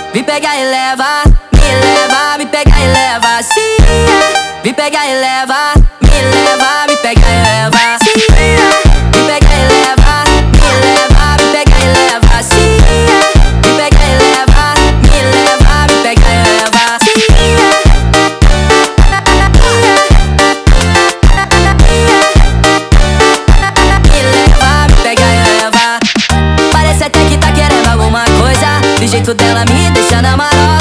me pega e leva, me leva, me pega e leva. Se me pega e leva, me leva, me pega e leva. Se me pega e leva, me leva, me pega e leva. Se me pega e leva, me leva, me pega e leva. Se me leva, me pega e leva. Parece até que tá querendo alguma coisa, do jeito dela me deixa na marola.